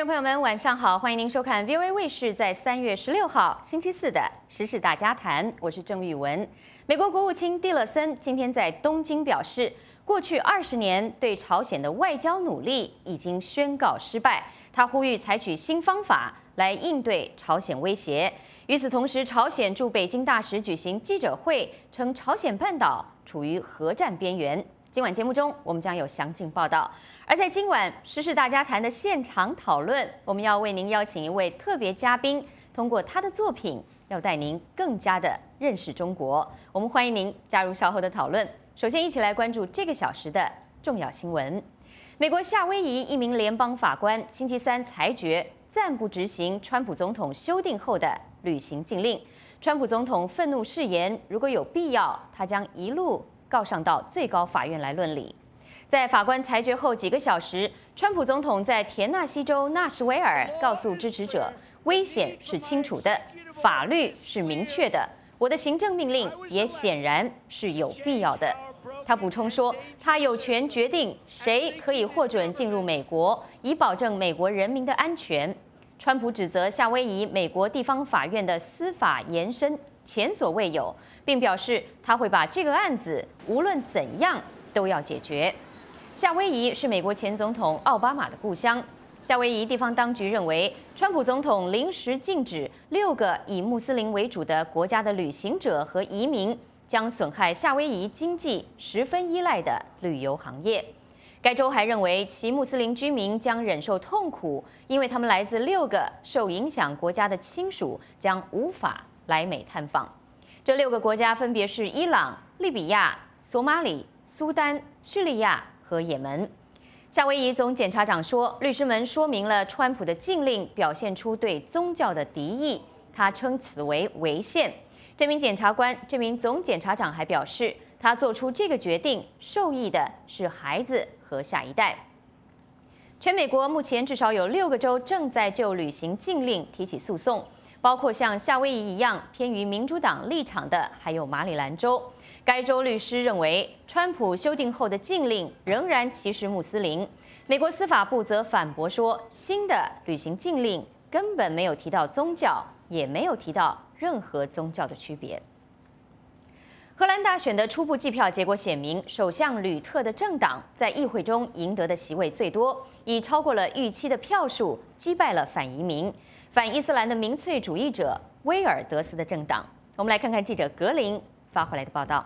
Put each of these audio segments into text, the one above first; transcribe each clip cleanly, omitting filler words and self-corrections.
众朋友们，晚上好，欢迎您收看 VOA 卫视在3月16号星期四的时事大家谈，我是郑玉文。美国国务卿蒂勒森今天在东京表示，过去20年对朝鲜的外交努力已经宣告失败，他呼吁采取新方法来应对朝鲜威胁。与此同时，朝鲜驻北京大使举行记者会，称朝鲜半岛处于核战边缘。今晚节目中，我们将有详尽报道。而在今晚时事大家谈的现场讨论，我们要为您邀请一位特别嘉宾，通过他的作品，要带您更加的认识中国。我们欢迎您加入稍后的讨论。首先，一起来关注这个小时的重要新闻。美国夏威夷一名联邦法官星期三裁决暂不执行川普总统修订后的旅行禁令。川普总统愤怒誓言，如果有必要，他将一路告上到最高法院来论理。在法官裁决后几个小时，川普总统在田纳西州纳什维尔告诉支持者，危险是清楚的，法律是明确的，我的行政命令也显然是有必要的。他补充说，他有权决定谁可以获准进入美国，以保证美国人民的安全。川普指责夏威夷美国地方法院的司法延伸前所未有，并表示他会把这个案子无论怎样都要解决。夏威夷是美国前总统奥巴马的故乡。夏威夷地方当局认为，川普总统临时禁止6个以穆斯林为主的国家的旅行者和移民，将损害夏威夷经济十分依赖的旅游行业。该州还认为，其穆斯林居民将忍受痛苦，因为他们来自6个受影响国家的亲属将无法来美探访。这6个国家分别是伊朗、利比亚、索马里、苏丹、叙利亚和也门。夏威夷总检察长说，律师们说明了川普的禁令表现出对宗教的敌意，他称此为违宪。这名总检察长还表示，他做出这个决定受益的是孩子和下一代。全美国目前至少有6个州正在就旅行禁令提起诉讼，包括像夏威夷一样偏于民主党立场的，还有马里兰州。该州律师认为，川普修订后的禁令仍然歧视穆斯林。美国司法部则反驳说，新的旅行禁令根本没有提到宗教，也没有提到任何宗教的区别。荷兰大选的初步计票结果显明，首相吕特的政党在议会中赢得的席位最多，已超过了预期的票数，击败了反移民、反伊斯兰的民粹主义者威尔德斯的政党。我们来看看记者格林发回来的报道。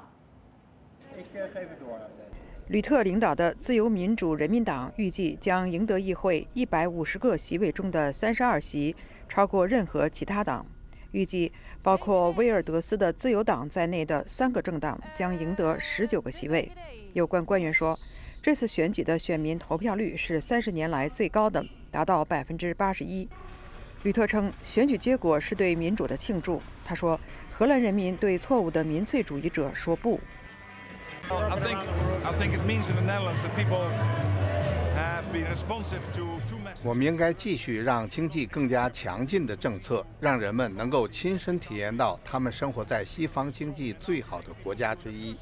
吕特领导的自由民主人民党预计将赢得议会150个席位中的32席，超过任何其他党。预计包括威尔德斯的自由党在内的3个政党将赢得19个席位。有关官员说，这次选举的选民投票率是30年来最高的，达到81%。吕特称，选举结果是对民主的庆祝。他说，荷兰人民对错误的民粹主义者说不。 我们应该继续让经济更加强劲的政策，让人们能够亲身体验到他们生活在西方经济最好的国家之一。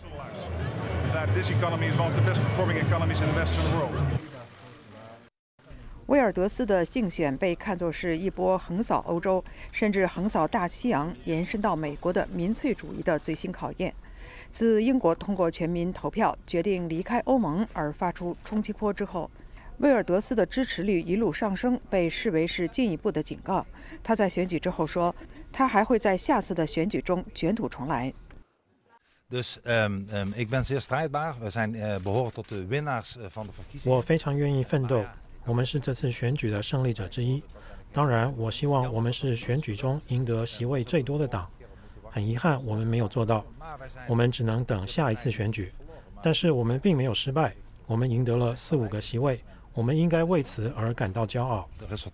威尔德斯的竞选被看作是一波横扫欧洲，甚至横扫大西洋，延伸到美国的民粹主义的最新考验。自英国通过全民投票决定离开欧盟而发出冲击波之后，威尔德斯的支持率一路上升，被视为是进一步的警告。他在选举之后说，他还会在下次的选举中卷土重来。 我非常愿意奋斗，我们是这次选举的胜利者之一。当然，我希望我们是选举中赢得席位最多的党。很遗憾，我们没有做到，我们只能等下一次选举。但是我们并没有失败，我们赢得了4-5个席位，我们应该为此而感到骄傲。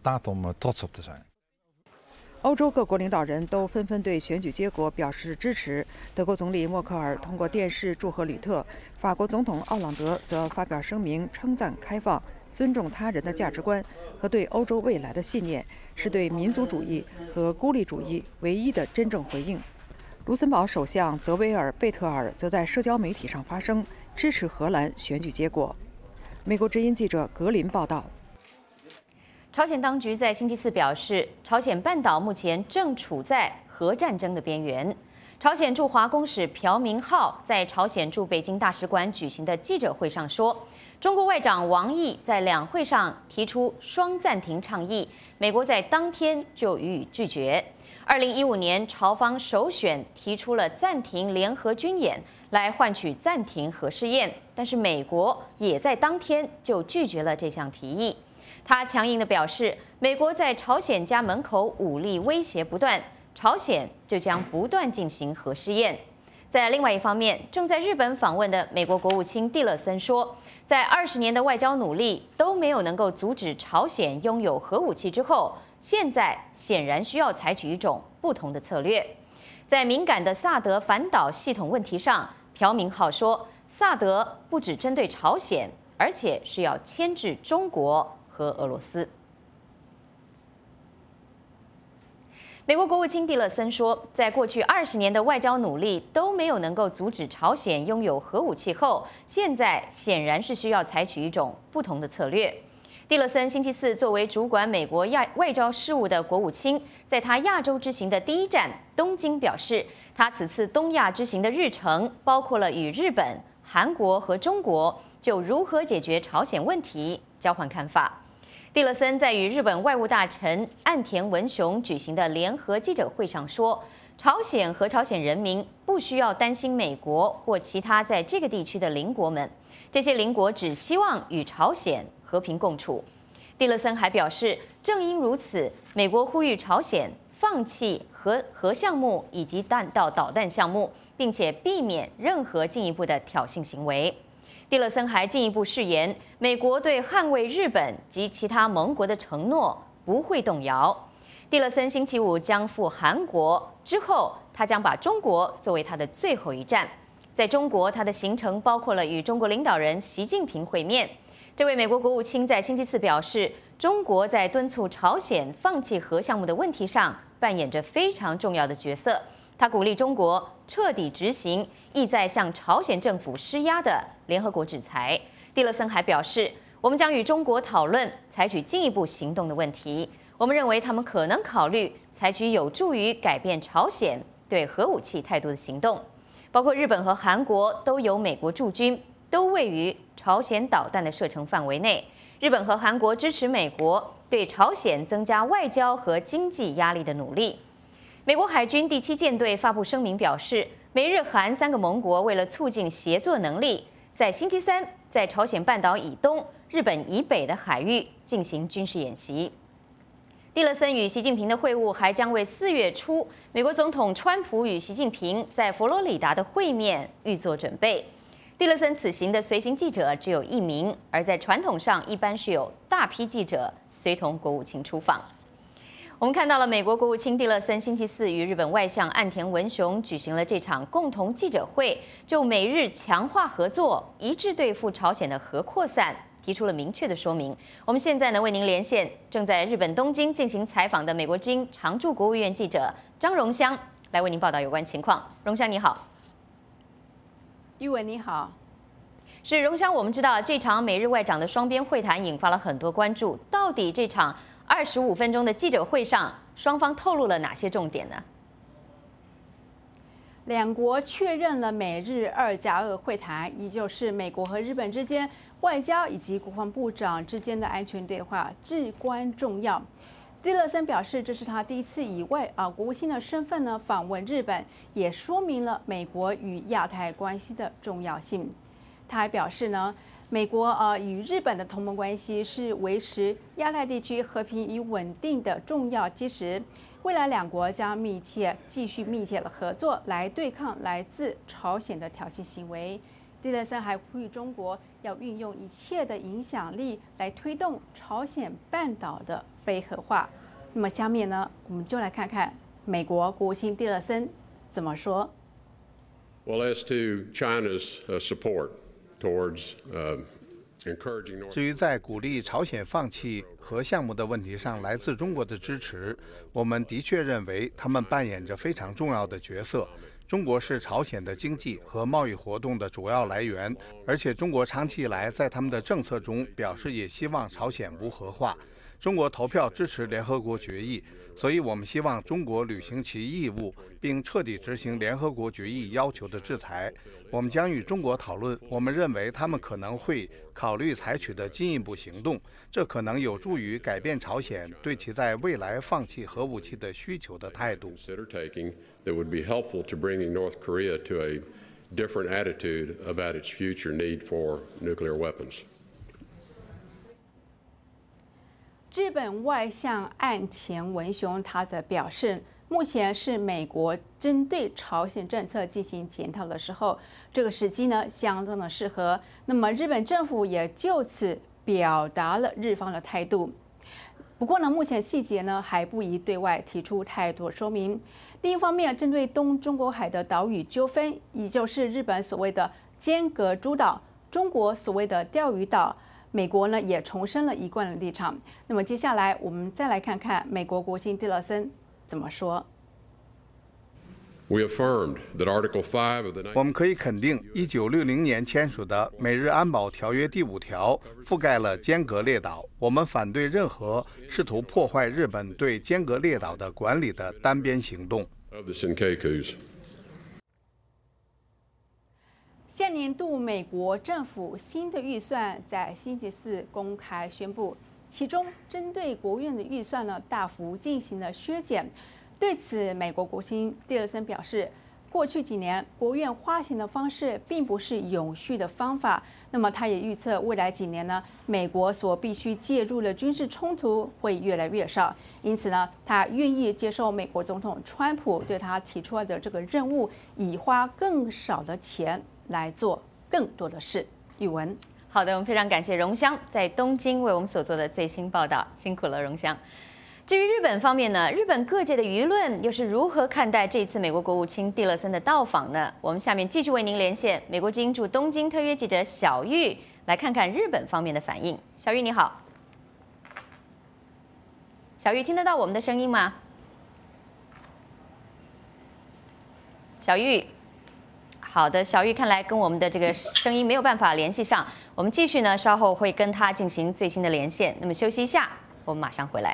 欧洲各国领导人都纷纷对选举结果表示支持。德国总理默克尔通过电视祝贺吕特，法国总统奥朗德则发表声明称赞开放、尊重他人的价值观和对欧洲未来的信念，是对民族主义和孤立主义唯一的真正回应。卢森堡首相泽维尔·贝特尔则在社交媒体上发声，支持荷兰选举结果。美国之音记者格林报道。 朝鲜当局在星期四表示，朝鲜半岛目前正处在核战争的边缘。朝鲜驻华公使朴明浩在朝鲜驻北京大使馆举行的记者会上说，中国外长王毅在两会上提出双暂停倡议，美国在当天就予以拒绝。2015年，朝方首选提出了暂停联合军演，来换取暂停核试验，但是美国也在当天就拒绝了这项提议。他强硬地表示，美国在朝鲜家门口武力威胁不断，朝鲜就将不断进行核试验。在另外一方面，正在日本访问的美国国务卿蒂勒森说，在20年的外交努力都没有能够阻止朝鲜拥有核武器之后，现在显然需要采取一种不同的策略。在敏感的萨德反导系统问题上，朴明浩说，萨德不只针对朝鲜，而且是要牵制中国和俄罗斯。美国国务卿蒂勒森说，在过去20年的外交努力都没有能够阻止朝鲜拥有核武器后，现在显然是需要采取一种不同的策略。蒂勒森星期四作为主管美国外交事务的国务卿，在他亚洲之行的第一站东京表示，他此次东亚之行的日程包括了与日本、韩国和中国就如何解决朝鲜问题交换看法。蒂勒森在与日本外务大臣岸田文雄举行的联合记者会上说，朝鲜和朝鲜人民不需要担心美国或其他在这个地区的邻国们，这些邻国只希望与朝鲜和平共处。蒂勒森还表示，正因如此，美国呼吁朝鲜放弃核项目以及导弹项目，并且避免任何进一步的挑衅行为。蒂勒森还进一步誓言，美国对捍卫日本及其他盟国的承诺不会动摇。蒂勒森星期五将赴韩国，之后他将把中国作为他的最后一站。在中国，他的行程包括了与中国领导人习近平会面。这位美国国务卿在星期四表示，中国在敦促朝鲜放弃核项目的问题上扮演着非常重要的角色。他鼓励中国彻底执行意在向朝鲜政府施压的联合国制裁。蒂勒森还表示，我们将与中国讨论采取进一步行动的问题。我们认为他们可能考虑采取有助于改变朝鲜对核武器态度的行动。包括日本和韩国都有美国驻军，都位于朝鲜导弹的射程范围内。日本和韩国支持美国对朝鲜增加外交和经济压力的努力。美国海军第7舰队发布声明表示，美日韩3个盟国为了促进协作能力，在星期三在朝鲜半岛以东、日本以北的海域进行军事演习。蒂勒森与习近平的会晤还将为4月初美国总统川普与习近平在佛罗里达的会面预做准备。蒂勒森此行的随行记者只有1名，而在传统上一般是有大批记者随同国务卿出访。我们看到了美国国务卿蒂勒森星期四与日本外相岸田文雄举行了这场共同记者会，就美日强化合作、一致对付朝鲜的核扩散提出了明确的说明。我们现在呢为您连线正在日本东京进行采访的美国之音常驻国务院记者张荣香，来为您报道有关情况。荣香你好。 玉文你好。 是荣香，我们知道这场美日外长的双边会谈引发了很多关注，到底这场25分钟的记者会上，双方透露了哪些重点呢？ 两国确认了美日2+2会谈，也就是美国和日本之间外交以及国防部长之间的安全对话至关重要。蒂勒森表示，这是他第一次以国务卿的身份呢访问日本，也说明了美国与亚太关系的重要性。他还表示呢，美国与日本的同盟关系是维持亚太地区和平与稳定的重要基石。未来两国将继续密切的合作，来对抗来自朝鲜的挑衅行为。蒂勒森还呼吁中国要运用一切的影响力来推动朝鲜半岛的非核化。那么下面呢，我们就来看看美国国务卿蒂勒森怎么说。 Well, as to China's support towards 至于在鼓励朝鲜放弃核项目的问题上来自中国的支持，我们的确认为他们扮演着非常重要的角色。中国是朝鲜的经济和贸易活动的主要来源，而且中国长期以来在他们的政策中表示也希望朝鲜无核化。 中国投票支持联合国决议，所以我们希望中国履行其义务，并彻底执行联合国决议要求的制裁。我们将与中国讨论我们认为他们可能会考虑采取的进一步行动，这可能有助于改变朝鲜对其在未来放弃核武器的需求的态度。 Different attitude about its future need for nuclear weapons. 日本外相岸田文雄他则表示，目前是美国针对朝鲜政策进行检讨的时候，这个时机呢相当的适合。那么日本政府也就此表达了日方的态度。不过呢，目前细节呢还不宜对外提出太多说明。另一方面，针对东中国海的岛屿纠纷，也就是日本所谓的尖阁诸岛，中国所谓的钓鱼岛，美国呢也重申了一贯的立场。那么接下来我们再来看看美国国务卿蒂勒森怎么说。 我们可以肯定，1960年签署的《美日安保条约》第5条覆盖了尖阁列岛。我们反对任何试图破坏日本对尖阁列岛的管理的单边行动。 下年度美国政府新的预算在星期四公开宣布，其中针对国务院的预算呢大幅进行了削减。对此，美国国务卿蒂勒森表示，过去几年国务院花钱的方式并不是永续的方法。那么，他也预测未来几年呢，美国所必须介入的军事冲突会越来越少。因此呢，他愿意接受美国总统川普对他提出来的这个任务，以花更少的钱来做更多的事。宇文， 好的，我们非常感谢荣香在东京为我们所做的最新报道，辛苦了，荣香。至于日本方面呢，日本各界的舆论又是如何看待这次美国国务卿蒂勒森的到访呢？我们下面继续为您连线美国之音驻东京特约记者小玉，来看看日本方面的反应。小玉你好，小玉听得到我们的声音吗？小玉，好的，小玉看来跟我们的这个声音没有办法联系上，我们继续呢，稍后会跟他进行最新的连线。那么休息一下，我们马上回来。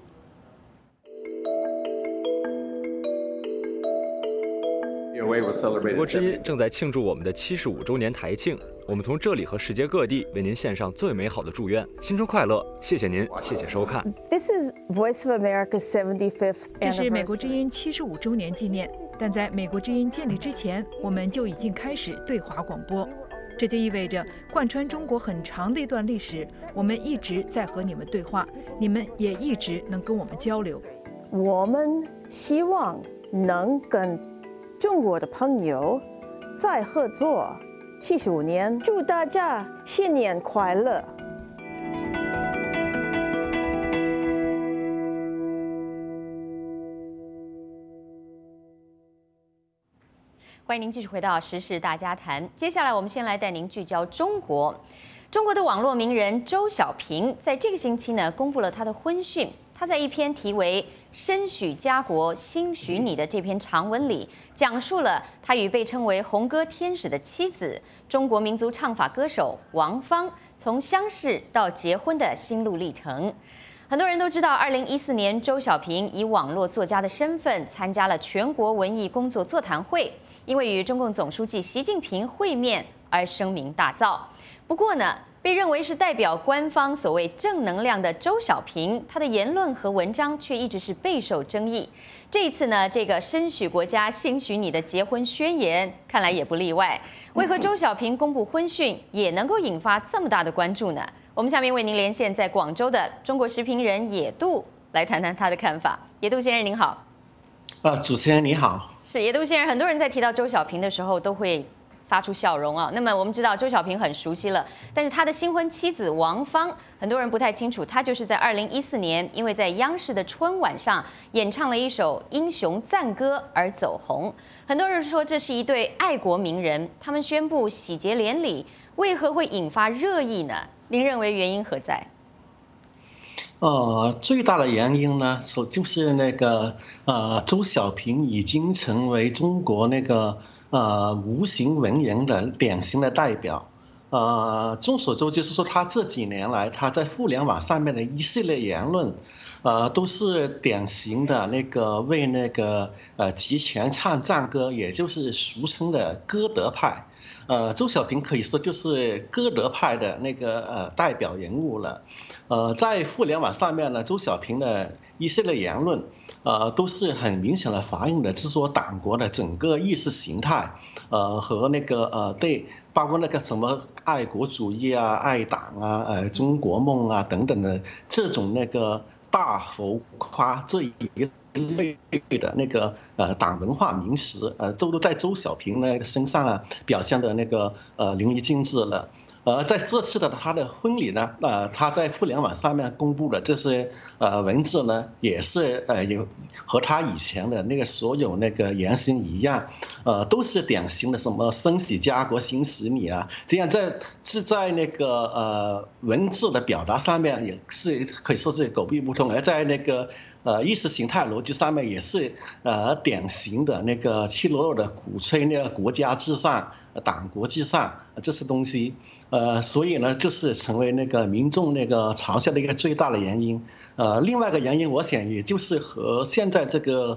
美国之音正在庆祝我们的75周年台庆，我们从这里和世界各地为您献上最美好的祝愿，新春快乐！谢谢您，谢谢收看。 This is Voice of America's 75th anniversary. 这是美国之音75周年纪念，但在美国之音建立之前，我们就已经开始对华广播。这就意味着，贯穿中国很长的一段历史，我们一直在和你们对话，你们也一直能跟我们交流。 我们希望能跟中国的朋友再合作75年，祝大家新年快乐！ 欢迎您继续回到《时事大家谈》，接下来我们先来带您聚焦中国。中国的网络名人周小平在这个星期呢，公布了他的婚讯。他在一篇题为《身许家国，心许你》的这篇长文里，讲述了他与被称为红歌天使的妻子、中国民族唱法歌手王芳从相识到结婚的心路历程。很多人都知道，2014年周小平以网络作家的身份参加了全国文艺工作座谈会，因为与中共总书记习近平会面而声名大噪。不过呢，被认为是代表官方所谓正能量的周小平，他的言论和文章却一直是备受争议。这一次呢，这个身许国家心许你的结婚宣言，看来也不例外。为何周小平公布婚讯也能够引发这么大的关注呢？我们下面为您连线在广州的中国时评人野渡，来谈谈他的看法。野渡先生您好。 主持人你好。 是野渡先生，很多人在提到周小平的时候都会发出笑容啊。那么我们知道周小平很熟悉了，但是他的新婚妻子王芳，很多人不太清楚，他就是在2014年因为在央视的春晚上演唱了一首英雄赞歌而走红。很多人说这是一对爱国名人，他们宣布喜结连理，为何会引发热议呢？您认为原因何在？ 最大的原因呢，就是那个周小平已经成为中国那个无形文人的典型的代表。 众所周知，就是说他这几年来他在互联网上面的一系列言论，都是典型的那个为那个集权唱赞歌，也就是俗称的歌德派。周小平可以说就是歌德派的那个代表人物了。在互联网上面呢，周小平的一系列言论，都是很明显的反映的，就是说党国的整个意识形态，和那个对，包括那个什么爱国主义啊、爱党啊、中国梦啊等等的这种那个大浮夸这一类的那个党文化名词，都在周小平那个身上啊表现的那个淋漓尽致了。在这次的他的婚礼呢，他在互联网上面公布的这些文字呢，也是有和他以前的那个所有那个言行一样，都是典型的什么生喜家国兴死你啊，这样在那个文字的表达上面也是可以说是狗屁不通，而在那个意识形态逻辑上面也是典型的那个赤裸裸的鼓吹那个国家至上、党国至上这些东西，所以呢，就是成为那个民众那个嘲笑的一个最大的原因。另外一个原因，我想也就是和现在这个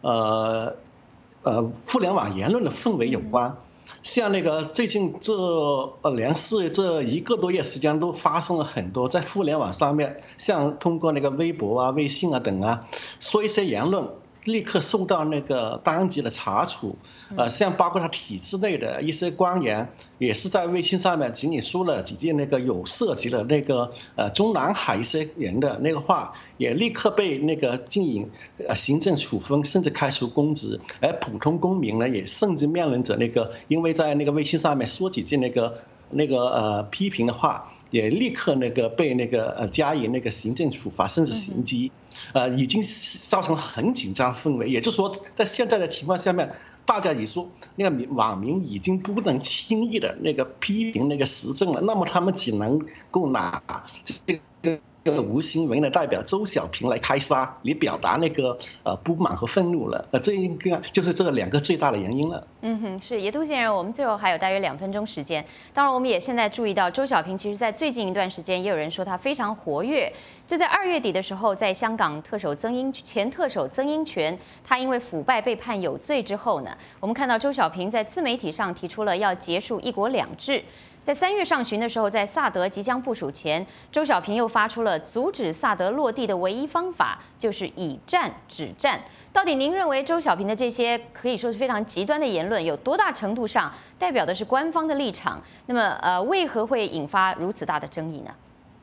互联网言论的氛围有关。像那个最近连续这1个多月时间都发生了很多在互联网上面，像通过那个微博啊、微信啊等啊，说一些言论，立刻受到那个当局的查处。像包括他体制内的一些官员，也是在微信上面仅仅说了几句那个有涉及了那个中南海一些人的那个话，也立刻被那个进行行政处分，甚至开除公职。而普通公民呢，也甚至面临着那个因为在那个微信上面说几句那个批评的话，也立刻那个被那个加以那个行政处罚，甚至刑拘，已经造成很紧张氛围。也就是说，在现在的情况下面，大家也说那个网民已经不能轻易的那个批评那个时政了，那么他们只能够拿这个吴新文的代表周小平来开杀，以表达那个不满和愤怒了。这应该就是这2个最大的原因了。 是野兔先生，我们最后还有大约2分钟时间。当然，我们也现在注意到周小平，其实在最近一段时间，也有人说他非常活跃。就在2月底的时候，在香港前特首曾荫权，他因为腐败被判有罪之后呢，我们看到周小平在自媒体上提出了要结束1国2制。在3月上旬的时候，在萨德即将部署前，周小平又发出了阻止萨德落地的唯一方法就是以战止战。到底您认为周小平的这些可以说是非常极端的言论，有多大程度上代表的是官方的立场？那么为何会引发如此大的争议呢？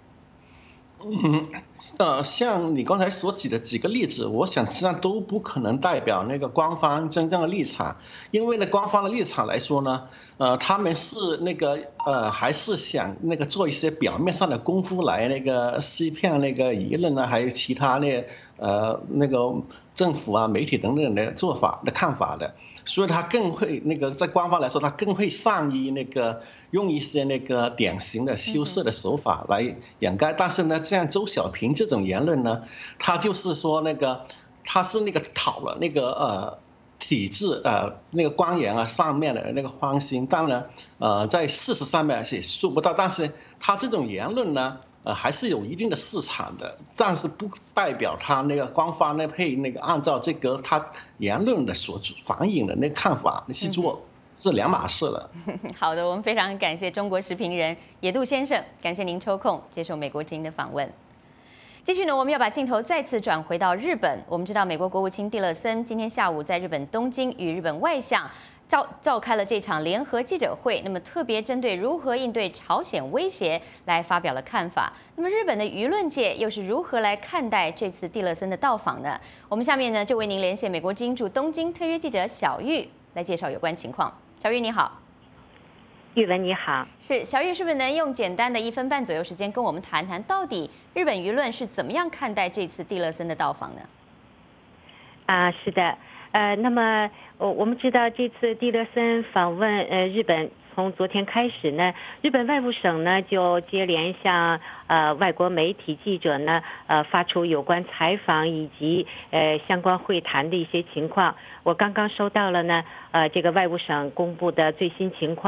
像你刚才所举的几个例子，我想实际上都不可能代表那个官方真正的立场，因为呢，官方的立场来说呢，他们是那个还是想那个做一些表面上的功夫来那个欺骗那个舆论啊，还有其他那个政府啊、媒体等等的做法的看法的，所以他更会那个在官方来说，他更会善于那个用一些那个典型的修饰的手法来掩盖。但是呢，像周小平这种言论呢，他就是说那个他是那个讨了那个体制那个官员啊上面的那个欢心，当然在事实上面也做不到，但是他这种言论呢，还是有一定的市场的，但是不代表他那个官方呢会那个按照这个他言论的所反映的那个看法去做，是2码事了。 好的，我们非常感谢中国时评人野渡先生，感谢您抽空接受美国之音的访问。继续呢，我们要把镜头再次转回到日本。我们知道，美国国务卿蒂勒森今天下午在日本东京与日本外相召开了这场联合记者会，那么特别针对如何应对朝鲜威胁来发表了看法。那么日本的舆论界又是如何来看待这次蒂勒森的到访呢？我们下面呢就为您连线美国之音驻东京特约记者小玉来介绍有关情况。小玉你好。 玉文你好， 是小玉，是不是能用简单的1分半左右时间跟我们谈谈，到底日本舆论是怎么样看待这次蒂勒森的到访呢？ 是的，那么我们知道这次蒂勒森访问日本，从昨天开始呢，日本外务省呢就接连向外国媒体记者呢发出有关采访以及相关会谈的一些情况。我刚刚收到了呢这个外务省公布的最新情况，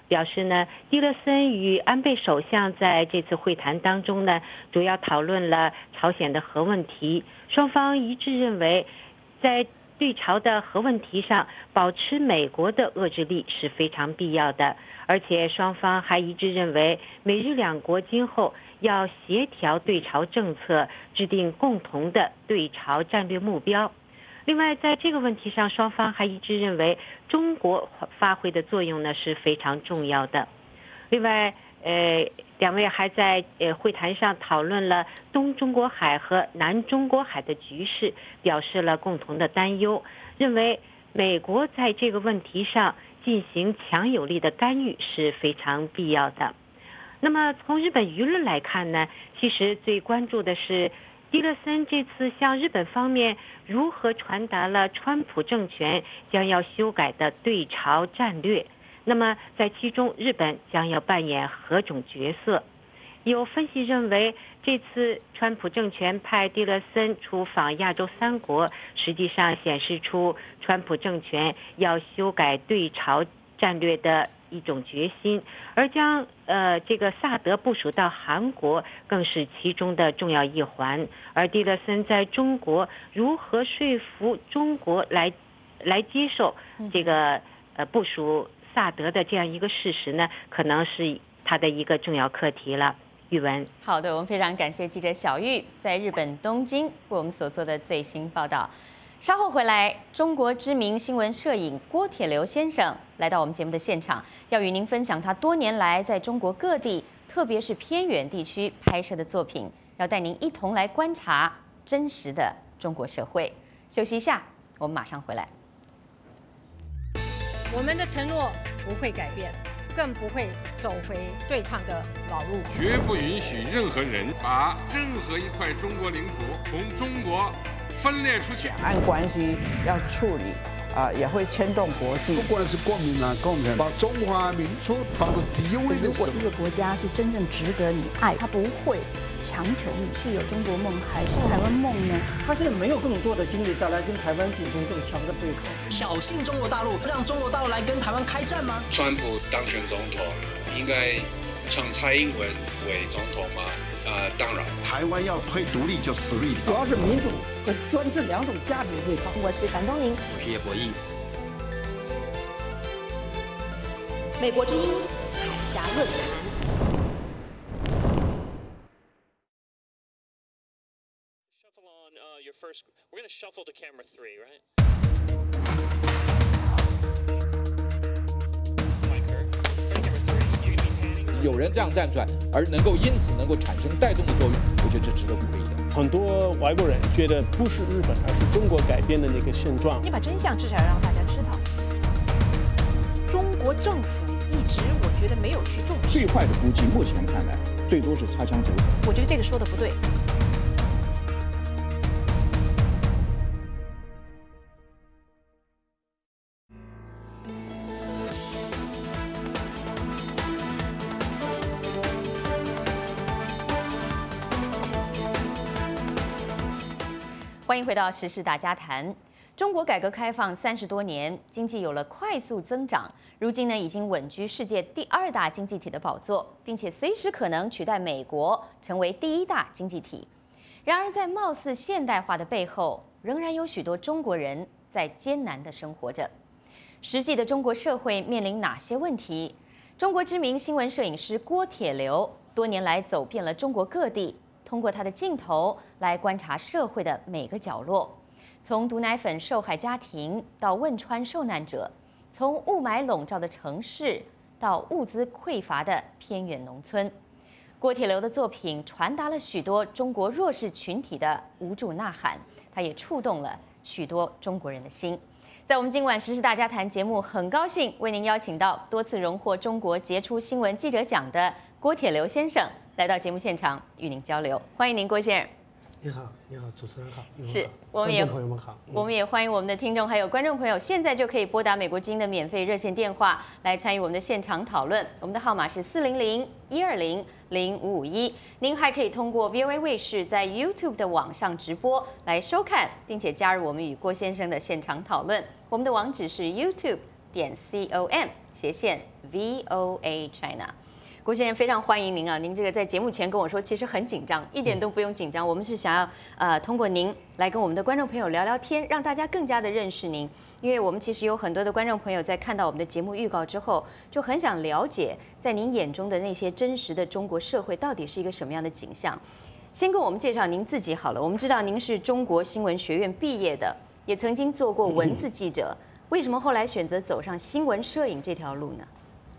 表示呢，蒂勒森与安倍首相在这次会谈当中呢，主要讨论了朝鲜的核问题，双方一致认为，在对朝的核问题上，保持美国的遏制力是非常必要的，而且双方还一致认为，美日两国今后要协调对朝政策，制定共同的对朝战略目标。另外，在这个问题上，双方还一致认为，中国发挥的作用呢是非常重要的。另外，两位还在会谈上讨论了东中国海和南中国海的局势，表示了共同的担忧，认为美国在这个问题上进行强有力的干预是非常必要的。那么从日本舆论来看呢，其实最关注的是蒂勒森这次向日本方面如何传达了川普政权将要修改的对朝战略。那么在其中，日本将要扮演何种角色？有分析认为，这次川普政权派蒂勒森出访亚洲3国，实际上显示出川普政权要修改对朝战略的一种决心，而将这个萨德部署到韩国更是其中的重要一环。而蒂勒森在中国如何说服中国来接受这个部署萨德的这样一个事实呢，可能是他的一个重要课题了。玉文， 好的，我们非常感谢记者小玉在日本东京为我们所做的最新报道。稍后回来，中国知名新闻摄影郭铁流先生来到我们节目的现场，要与您分享他多年来在中国各地，特别是偏远地区拍摄的作品，要带您一同来观察真实的中国社会。休息一下，我们马上回来。 我们的承诺不会改变，更不会走回对抗的老路。 绝不允许任何人把任何一块中国领土从中国分裂出去。 两岸关系要处理也会牵动国际。 不管是国民啊、共产，把中华民族放到第一位的时候。 如果一个国家是真正值得你爱，它不会强求你是有中国梦还是台湾梦呢？ 他现在没有更多的精力再来跟台湾进行更强的对抗。 挑衅中国大陆，让中国大陆来跟台湾开战吗？ 川普当选总统，应该让蔡英文为总统吗？当然， 台湾要推独立就死路一条。 主要是民主和专制两种价值对抗。 我是樊东宁， 我是叶博弈。 美国之音海峡论坛。 We're going to shuffle to camera 3, right? Camera 3, 有人这样站出来，而因此能够产生带动的作用，我觉得这值得鼓励的。 很多外国人觉得不是日本，而是中国改变的那个现状。 你把真相至少要让大家知道。中国政府一直我觉得没有去重视。 最坏的估计，目前看来最多是擦枪走火。 我觉得这个说的不对。 欢迎回到时事大家谈。中国改革开放30多年，经济有了快速增长，如今呢已经稳居世界第2大经济体的宝座，并且随时可能取代美国成为第1大经济体。然而，在貌似现代化的背后，仍然有许多中国人在艰难地生活着。实际的中国社会面临哪些问题？中国知名新闻摄影师郭铁流多年来走遍了中国各地，通过他的镜头来观察社会的每个角落，从毒奶粉受害家庭到汶川受难者，从雾霾笼罩的城市到物资匮乏的偏远农村。郭铁流的作品传达了许多中国弱势群体的无助呐喊，他也触动了许多中国人的心。在我们今晚时事大家谈节目，很高兴为您邀请到多次荣获中国杰出新闻记者奖的郭铁流先生来到节目现场与您交流。欢迎您，郭先生。 你好，你好，主持人好， 是， 观众朋友们好。 我们也欢迎我们的听众还有观众朋友，现在就可以拨打美国之音的免费热线电话来参与我们的现场讨论。我们的号码是400-120-0551。您还可以通过 VOA 卫视在 YouTube 的网上直播来收看，并且加入我们与郭先生的现场讨论。我们的网址是youtube.com/CNNTV 斜线 VOA China。郭先生非常欢迎您啊！您这个在节目前跟我说，其实很紧张，一点都不用紧张。我们是想要通过您来跟我们的观众朋友聊聊天，让大家更加的认识您。因为我们其实有很多的观众朋友在看到我们的节目预告之后，就很想了解在您眼中的那些真实的中国社会到底是一个什么样的景象。先跟我们介绍您自己好了。我们知道您是中国新闻学院毕业的，也曾经做过文字记者，为什么后来选择走上新闻摄影这条路呢？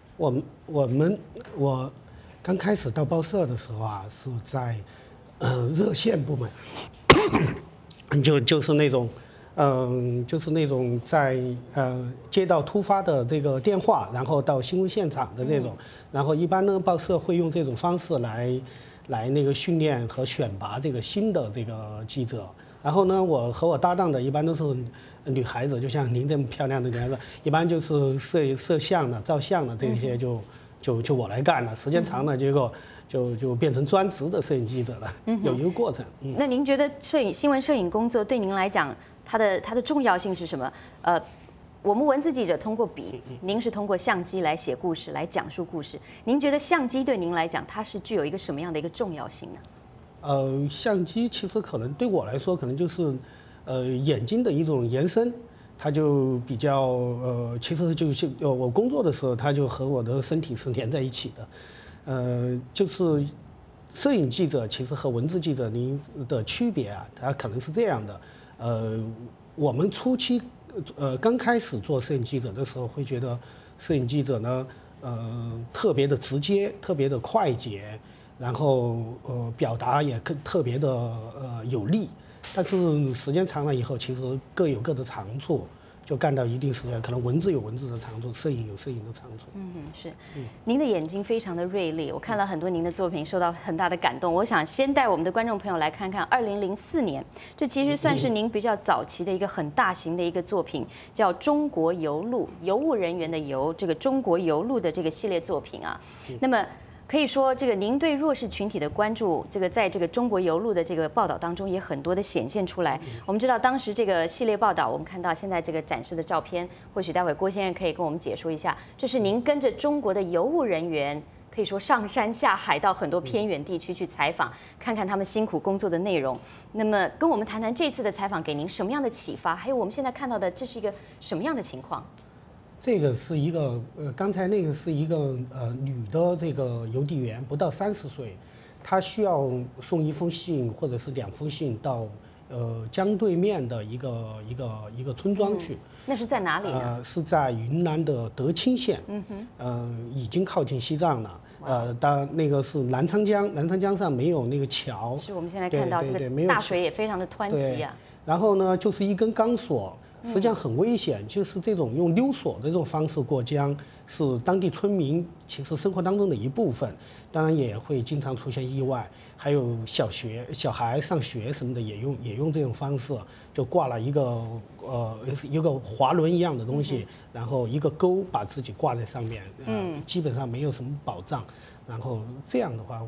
我刚开始到报社的时候啊，是在热线部门，就是那种就是那种在接到突发的这个电话，然后到新闻现场的这种，然后一般呢报社会用这种方式来那个训练和选拔这个新的这个记者。然后呢，我和我搭档的一般都是女孩子，就像您这么漂亮的女孩子，一般就是摄像的、照相的这些就我来干了。时间长了，结果就变成专职的摄影记者了，有一个过程。 那您觉得新闻摄影工作对您来讲，它的重要性是什么？我们文字记者通过笔，您是通过相机来写故事、来讲述故事。您觉得相机对您来讲，它是具有一个什么样的一个重要性呢？ 相机其实可能对我来说，可能就是眼睛的一种延伸，它就比较其实就是我工作的时候，它就和我的身体是连在一起的。就是摄影记者其实和文字记者您的区别啊，它可能是这样的。我们初期刚开始做摄影记者的时候，会觉得摄影记者呢，特别的直接，特别的快捷。然后表达也特别的有力，但是时间长了以后，其实各有各的长处，就干到一定时间，可能文字有文字的长处，摄影有摄影的长处。 是。您的眼睛非常的锐利，我看了很多您的作品，受到很大的感动。我想先带我们的观众朋友来看看2004年，这其实算是您比较早期的一个很大型的一个作品，叫《中国邮路》，邮务人员的邮，这个中国邮路的这个系列作品啊。那么可以说，这个您对弱势群体的关注，这个在这个中国邮路的这个报道当中也很多的显现出来。我们知道当时这个系列报道，我们看到现在这个展示的照片，或许待会郭先生可以跟我们解说一下，就是您跟着中国的邮务人员，可以说上山下海到很多偏远地区去采访，看看他们辛苦工作的内容。那么跟我们谈谈这次的采访给您什么样的启发，还有我们现在看到的这是一个什么样的情况？ 这个是一个刚才那个是一个女的这个邮递员，不到30岁，她需要送一封信或者是2封信到江对面的一个村庄去。 那是在哪里呢？ 是在云南的德清县。已经靠近西藏了。当那个是南昌江，南昌江上没有那个桥。 是我们现在看到这个大水也非常的湍急啊。 然后呢，就是一根钢索。实际上很危险，就是这种用溜索的这种方式过江，是当地村民其实生活当中的一部分。当然也会经常出现意外，还有小孩上学什么的也用这种方式，就挂了一个滑轮一样的东西，然后一个钩把自己挂在上面，基本上没有什么保障。然后这样的话，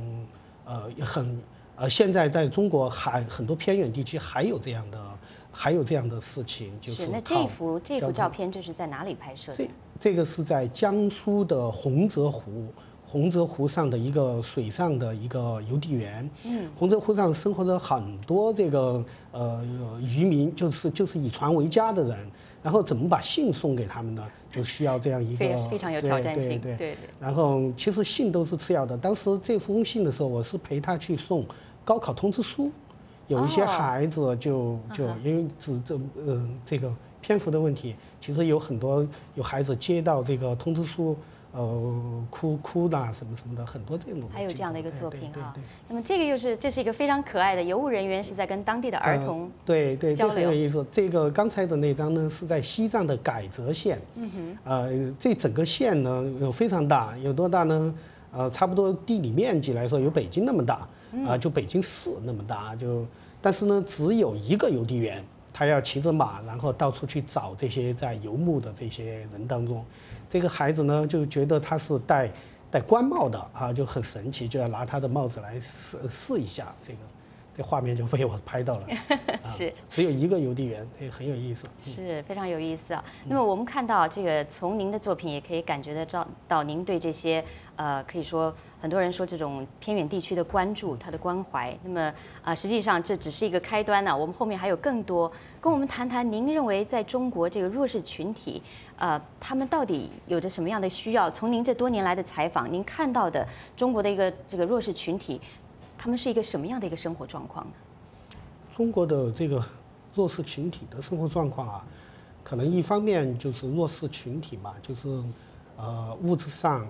现在在中国很多偏远地区还有这样的事情，就是那这幅照片这是在哪里拍摄的？ 这个是在江苏的洪泽湖上的一个水上的一个邮递员。洪泽湖上生活着很多这个渔民，就是以船为家的人。然后怎么把信送给他们呢？就需要这样一个非常有挑战性。对。 然后其实信都是次要的。当时这封信的时候，我是陪他去送高考通知书。有一些孩子就因为这个篇幅的问题，其实有很多有孩子接到这个通知书，哭的什么的，很多这种。 还有这样的一个作品哈。那么这是一个非常可爱的邮务人员是在跟当地的儿童对，这很有意思。这个刚才的那张呢是在西藏的改则县。这整个县呢有非常大，有多大呢？差不多地理面积来说有北京那么大。就北京市那么大，但是呢，只有一个邮递员，他要骑着马，然后到处去找这些在游牧的这些人当中。这个孩子呢，就觉得他是戴官帽的啊，就很神奇，就要拿他的帽子来试一下。 这画面就被我拍到了。 是， 只有一个邮递员，也很有意思。 是非常有意思啊。那么我们看到这个，从您的作品也可以感觉得到您对这些可以说很多人说这种偏远地区的关注，他的关怀。那么实际上这只是一个开端呢，我们后面还有更多。跟我们谈谈，您认为在中国这个弱势群体，他们到底有着什么样的需要？从您这多年来的采访，您看到的中国的一个这个弱势群体，他们是一个什么样的一个生活状况呢？ 中国的这个弱势群体的生活状况啊，可能一方面就是弱势群体嘛，就是物质上，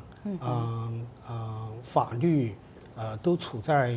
法律，都处在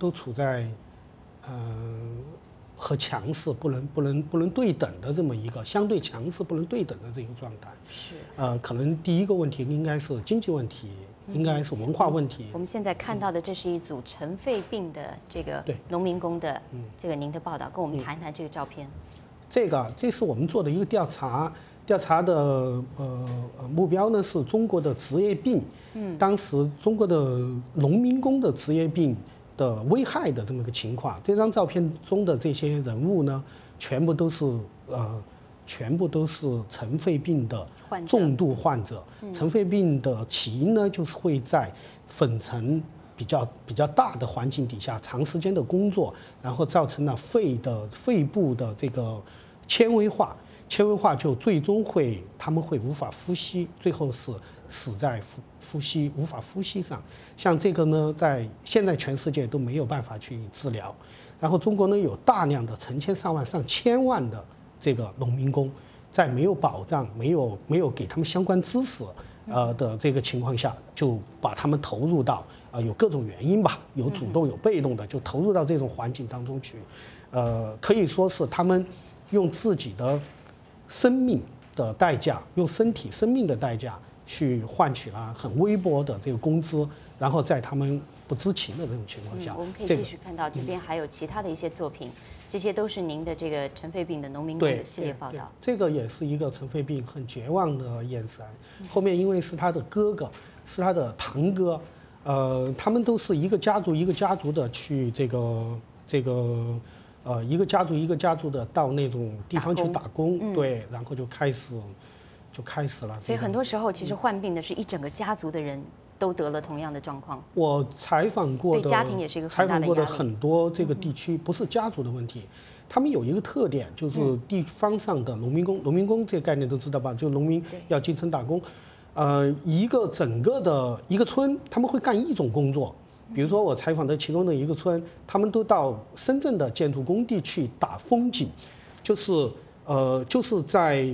和强势不能对等的这么一个相对强势不能对等的这个状态。 是。 可能第一个问题应该是经济问题，应该是文化问题。 我们现在看到的这是一组尘肺病的这个农民工的这个您的报道，跟我们谈一谈这个照片。 这是我们做的一个调查的目标呢是中国的职业病。当时中国的农民工的职业病的危害的这么个情况。这张照片中的这些人物呢，全部都是尘肺病的重度患者。尘肺病的起因呢，就是会在粉尘比较大的环境底下长时间的工作，然后造成了肺部的这个纤维化就最终他们会无法呼吸，最后是死在无法呼吸上。像这个呢，在现在全世界都没有办法去治疗。然后中国呢有大量的成千上万上千万的这个农民工，在没有保障、没有给他们相关知识的这个情况下，就把他们投入到有各种原因吧，有主动有被动的，就投入到这种环境当中去。可以说是他们用自己的生命的代价，用身体生命的代价去换取了很微薄的这个工资，然后在他们不知情的这种情况下， 我们可以继续看到这边还有其他的一些作品，这些都是您的这个尘肺病的农民工的系列报道。 这个也是一个尘肺病很绝望的眼神，后面因为是他的哥哥，是他的堂哥，他们都是一个家族一个家族的去一个家族的到那种地方去打工，对，然后就开始了。 所以很多时候，其实患病的是一整个家族的人都得了同样的状况。 我采访过的， 对家庭也是一个采访过的很多这个地区，不是家族的问题，他们有一个特点，就是地方上的农民工这个概念都知道吧？就农民要进城打工，整个的一个村，他们会干一种工作。比如说我采访的其中的一个村，他们都到深圳的建筑工地去打风井，就是在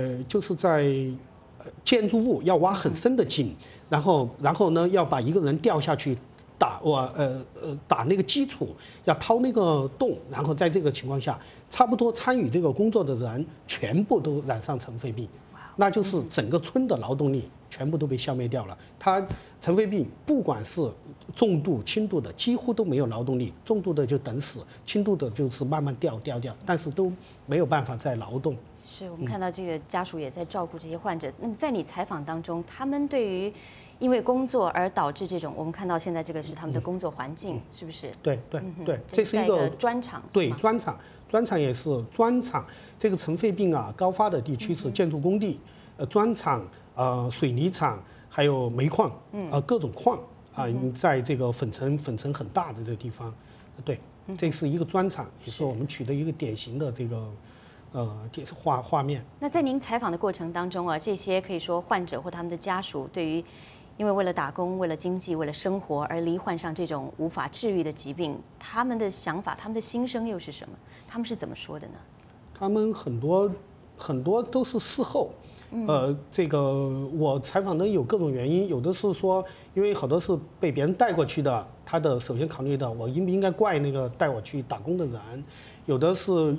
建筑物要挖很深的井，然后呢要把一个人吊下去打那个基础，要掏那个洞，然后在这个情况下，差不多参与这个工作的人全部都染上尘肺病，那就是整个村的劳动力全部都被消灭掉了。他尘肺病不管是重度、轻度的，几乎都没有劳动力，重度的就等死，轻度的就是慢慢掉，但是都没有办法再劳动。 是我们看到这个家属也在照顾这些患者。那么在你采访当中，他们对于因为工作而导致这种，我们看到现在这个是他们的工作环境，是不是？ 对，这是一个专场。 对，专场也是专场。这个尘肺病啊高发的地区是建筑工地、砖厂、水泥厂，还有煤矿，各种矿啊，在这个粉尘很大的这个地方，对，这是一个专场，也是我们取得一个典型的这个。画面。 那在您采访的过程当中啊，这些可以说患者或他们的家属，对于因为为了打工、为了经济、为了生活而罹患上这种无法治愈的疾病，他们的想法、他们的心声又是什么？他们是怎么说的呢？ 他们很多都是事后。这个我采访的有各种原因，有的是说，因为好多是被别人带过去的，他的首先考虑的，我应不应该怪那个带我去打工的人？有的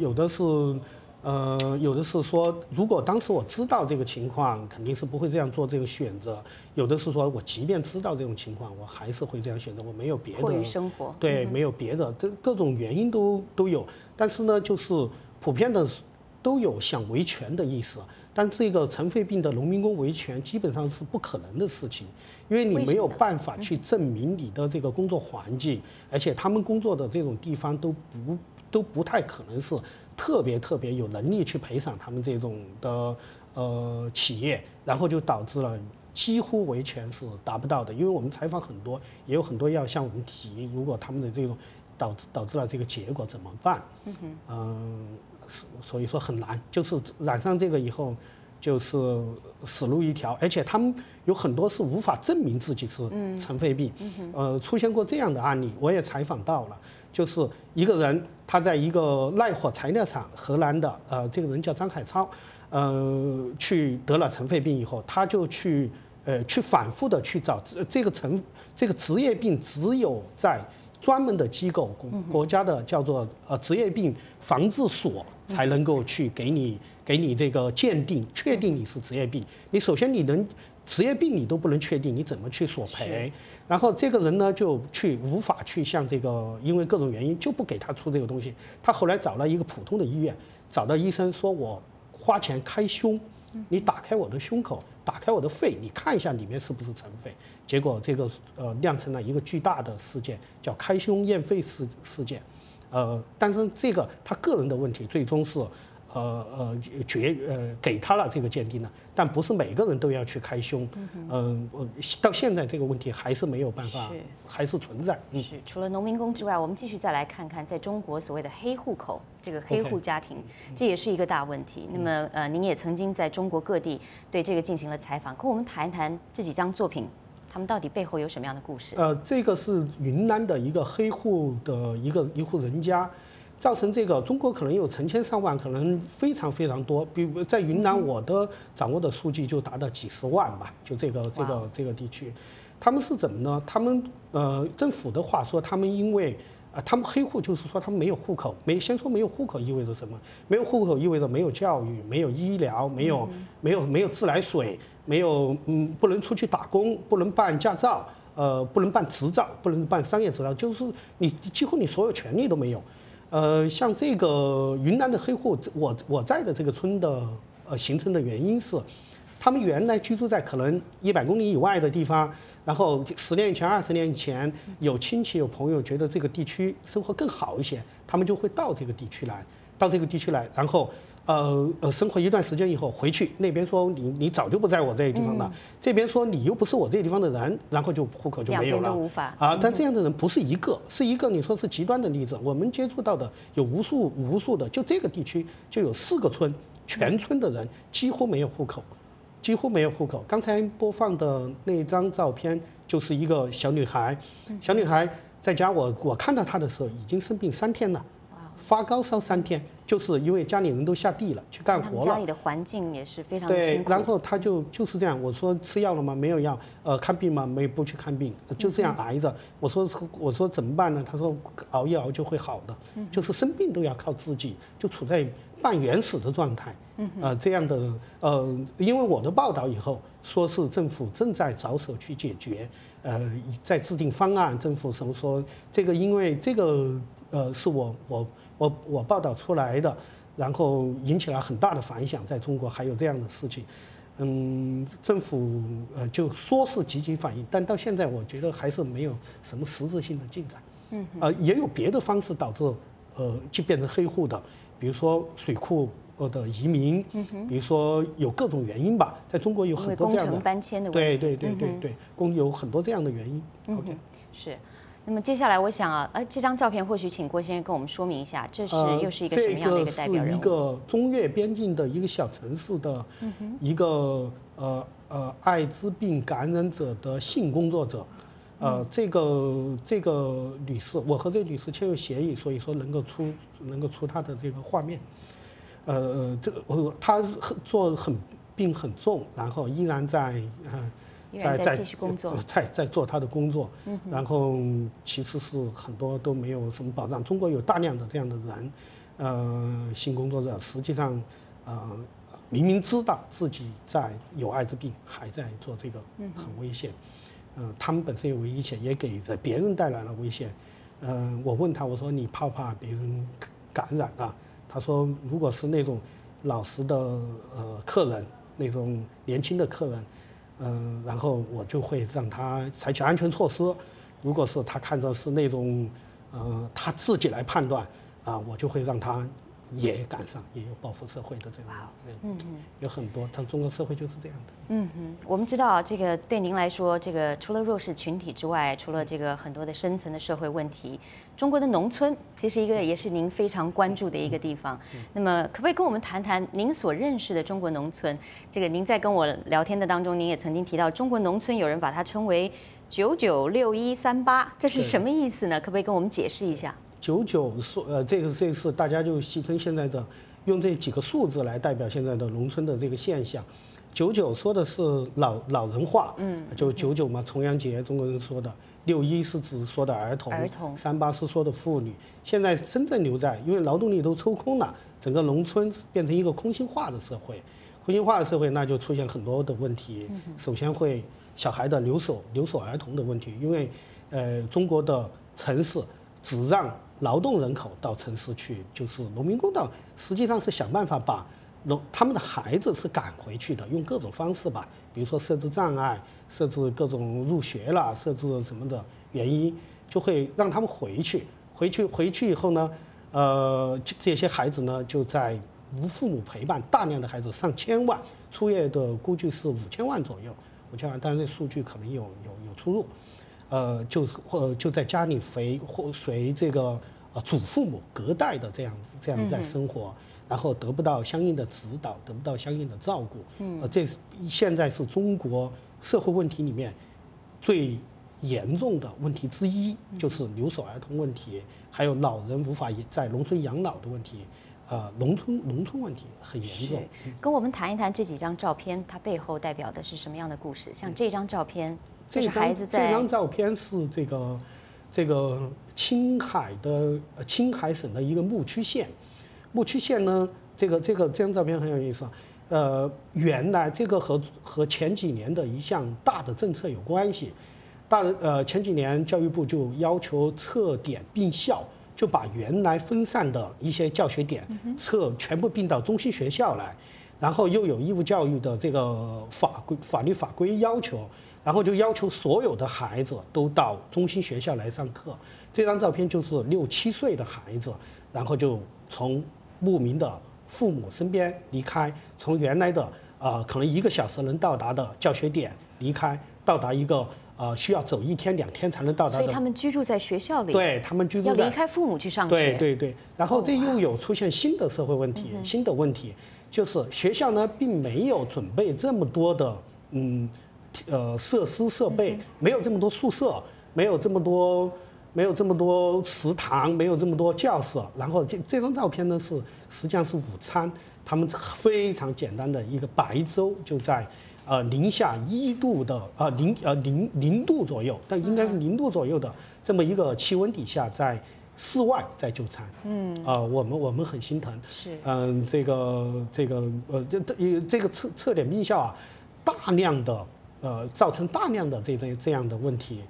是说，如果当时我知道这个情况，肯定是不会这样做这个选择。有的是说我即便知道这种情况，我还是会这样选择，我没有别的。 迫于生活。对， 没有别的，这各种原因都有。但是呢，就是普遍的都有想维权的意思，但这个尘肺病的农民工维权基本上是不可能的事情，因为你没有办法去证明你的这个工作环境，而且他们工作的这种地方都不太可能是特别有能力去赔偿他们这种的企业，然后就导致了几乎维权是达不到的。因为我们采访很多，也有很多要向我们提，如果他们的这种导致了这个结果怎么办？所以说很难，就是染上这个以后就是死路一条，而且他们有很多是无法证明自己是尘肺病。出现过这样的案例，我也采访到了，就是一个人他在一个耐火材料厂，荷兰的这个人叫张海超，去得了尘肺病以后，他就去反复的去找这个职业病，只有在专门的机构，国家的叫做职业病防治所才能够去给你这个鉴定，确定你是职业病。你首先你能职业病你都不能确定，你怎么去索赔？然后这个人呢就无法去向这个，因为各种原因就不给他出这个东西。他后来找了一个普通的医院，找到医生说，我花钱开胸，你打开我的胸口，打开我的肺，你看一下里面是不是尘肺。结果这个酿成了一个巨大的事件，叫开胸验肺事件。但是这个他个人的问题最终是给他了这个鉴定了，但不是每个人都要去开胸。到现在这个问题还是没有办法，还是存在。 是除了农民工之外，我们继续再来看看在中国所谓的黑户口，这个黑户家庭，这也是一个大问题。那么您也曾经在中国各地对这个进行了采访，跟我们谈一谈这几张作品，他们到底背后有什么样的故事？ 这个是云南的一个黑户的一户人家。造成这个中国可能有成千上万，可能非常多。比如在云南，我的掌握的数据就达到几十万吧，就这个地区，他们是怎么呢？他们政府的话说，他们因为他们黑户就是说他们没有户口，先说没有户口意味着什么？没有户口意味着没有教育，没有医疗，没有自来水，没有不能出去打工，不能办驾照，不能办执照，不能办商业执照，就是你几乎你所有权利都没有。像这个云南的黑户，我在的这个村的形成的原因是，他们原来居住在可能100公里以外的地方，然后10年前、20年前有亲戚有朋友觉得这个地区生活更好一些，他们就会到这个地区来，然后生活一段时间以后回去，那边说你早就不在我这个地方了，这边说你又不是我这个地方的人，然后就户口就没有了。 两边都无法但这样的人不是一个，是一个你说是极端的例子。我们接触到的有无数的，就这个地区就有4个村，全村的人几乎没有户口。刚才播放的那张照片就是一个小女孩，在家我看到她的时候已经生病3天了。发高烧3天，就是因为家里人都下地了去干活了， 家里的环境也是非常辛苦。 然后他就是这样，我说吃药了吗？没有药。看病吗？不去看病，就这样挨着。我说怎么办呢？他说熬一熬就会好的，就是生病都要靠自己，就处在半原始的状态。这样的因为我的报道以后说是政府正在着手去解决，在制定方案。政府什么说这个，因为这个是我报道出来的，然后引起了很大的反响，在中国还有这样的事情。政府就说是积极反应，但到现在我觉得还是没有什么实质性的进展。也有别的方式导致就变成黑户的，比如说水库的移民，比如说有各种原因吧，在中国有很多这样的工程搬迁的问题。 对，有很多这样的原因。OK， 是。那么接下来我想这张照片或许请郭先生跟我们说明一下，这是又是一个什么样的一个代表人物？ 这个是一个中越边境的一个小城市的一个艾滋病感染者的性工作者。这个女士，我和这个女士签有协议，所以说能够出她的这个画面。她病很重，然后依然在继续工作， 在做他的工作，然后其实是很多都没有什么保障。中国有大量的这样的人，性工作者实际上明明知道自己有艾滋病，还在做这个，很危险。他们本身有危险，也给别人带来了危险。我问他，我说你怕不怕别人感染啊？他说如果是那种老实的客人，那种年轻的客人，然后我就会让他采取安全措施。如果是他看着是那种他自己来判断我就会让他也赶上，也有报复社会的这种有很多，但中国社会就是这样的。 我们知道这个对您来说，这个除了弱势群体之外，除了这个很多的深层的社会问题，中国的农村其实也是您非常关注的一个地方。那么可不可以跟我们谈谈您所认识的中国农村？这个您在跟我聊天的当中，您也曾经提到中国农村有人把它称为996138，这是什么意思呢？可不可以跟我们解释一下 ？99说这个是大家就戏称现在的用这几个数字来代表现在的农村的这个现象。99说的是老人化，就99嘛，重阳节中国人说的，61是指说的儿童，38是说的妇女。现在真正留在，因为劳动力都抽空了，整个农村变成一个空心化的社会。空心化的社会，那就出现很多的问题。首先会小孩的留守儿童的问题，因为中国的城市只让劳动人口到城市去，就是农民工到，实际上是想办法把他们的孩子是赶回去的，用各种方式吧，比如说设置障碍，设置各种入学了，设置什么的原因，就会让他们回去以后呢，这些孩子呢就在无父母陪伴，大量的孩子上千万，出业的估计是5000万左右，5000万，但是这数据可能有出入。就在家里随这个祖父母隔代的这样在生活，然后得不到相应的指导，得不到相应的照顾。这现在是中国社会问题里面最严重的问题之一，就是留守儿童问题，还有老人无法在农村养老的问题。农村问题很严重。 跟我们谈一谈这几张照片，它背后代表的是什么样的故事？像这张照片。这张照片是这个青海省的一个牧区县呢，这张照片很有意思。原来这个和前几年的一项大的政策有关系。前几年教育部就要求撤点并校，就把原来分散的一些教学点全部并到中心学校来，然后又有义务教育的这个法律法规要求。然后就要求所有的孩子都到中心学校来上课。这张照片就是6、7岁的孩子，然后就从牧民的父母身边离开，从原来的可能1个小时能到达的教学点离开，到达一个需要走1天2天才能到达的。 所以他们居住在学校里。 对，他们居住要离开父母去上学。 对。然后这又有出现新的社会问题，新的问题就是学校呢并没有准备这么多的设施设备，没有这么多宿舍，没有这么多食堂，没有这么多教室。然后这张照片呢实际上是午餐，他们非常简单的一个白粥，就在零下1度的0度左右，但应该是0度左右的这么一个气温底下，在室外在就餐。我们很心疼。 是。 这个撤点并校大量的。造成大量的这样的问题，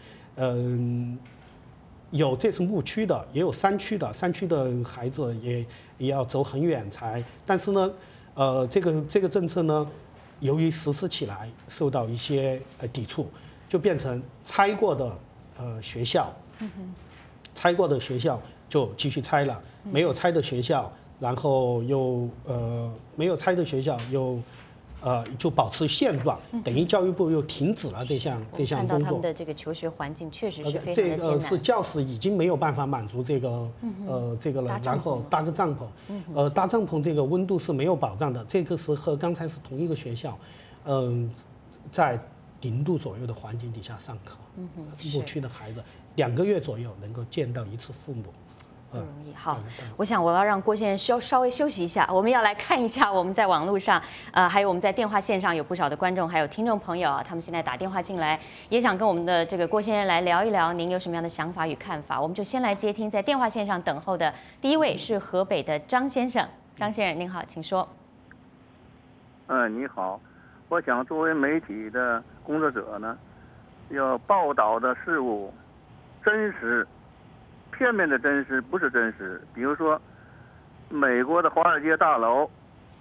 有这是牧区的，也有山区的孩子也要走很远才。但是呢，这个政策呢，由于实施起来受到一些抵触，就变成拆过的学校，拆过的学校就继续拆了，没有拆的学校，然后又没有拆的学校又。就保持现状，等于教育部又停止了这项工作。 看到他们的这个求学环境确实是非常的艰难。 这个是教室已经没有办法满足这个了，然后搭个帐篷，搭帐篷这个温度是没有保障的。这个是和刚才是同一个学校，在0度左右的环境底下上课，牧区的孩子2个月左右能够见到1次父母。 不容易。好，我想我要让郭先生稍微休息一下，我们要来看一下我们在网络上，还有我们在电话线上有不少的观众还有听众朋友他们现在打电话进来，也想跟我们的这个郭先生来聊一聊，您有什么样的想法与看法？我们就先来接听在电话线上等候的第一位是河北的张先生。张先生您好，请说。 你好，我想作为媒体的工作者呢，要报道的事物真实。片面的真实不是真实，比如说，美国的华尔街大楼